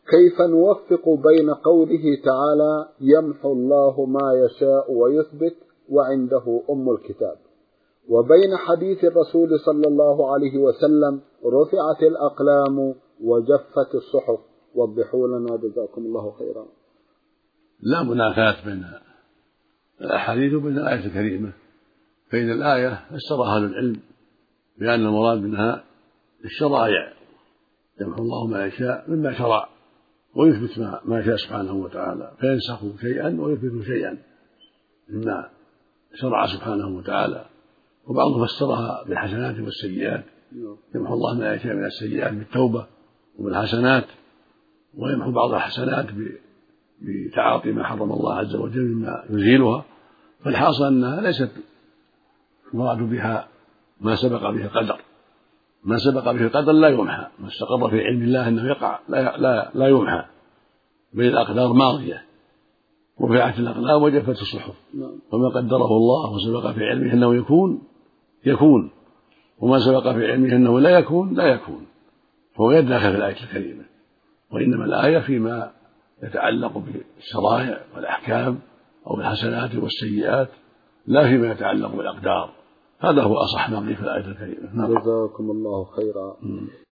كيف نوفق بين قوله تعالى يمحو الله ما يشاء ويثبت وعنده أم الكتاب، وبين حديث الرسول صلى الله عليه وسلم رفعت الأقلام وجفت الصحف؟ وضحوا لنا جزاكم الله خيرا. لا منافاة بين الأحاديث وبين الآية الكريمة، فإن الآية فسرها أهل العلم بأن المراد منها الشرائع، يمحو الله ما يشاء مما شرع ويثبت ما يشاء سبحانه وتعالى، فينسخ شيئا ويثبت شيئا مما شرع سبحانه وتعالى. وبعضهم فسرها بالحسنات والسيئات، يمحو الله ما يشاء من السيئات بالتوبة وبالحسنات، ويمحو بعض الحسنات بتعاطي ما حرم الله عز وجل مما يزيلها. فالحاصل أنها ليست المراد بها ما سبق به القدر، ما سبق به القدر لا يمحى، ما استقر في علم الله أنه يقع لا يمحى، بل الأقدار ماضية، رفعت الأقلام وجفت الصحف، وما قدره الله وسبق في علمه أنه يكون، وما سبق في علمه أنه لا يكون، فهو يدخل في الآية الكريمة. وإنما الآية فيما يتعلق بالشرائع والأحكام أو بالحسنات والسيئات، لا فيما يتعلق بالأقدار. هذا هو أصح ما قيل في الآية الكريمة. جزاكم الله خيرا.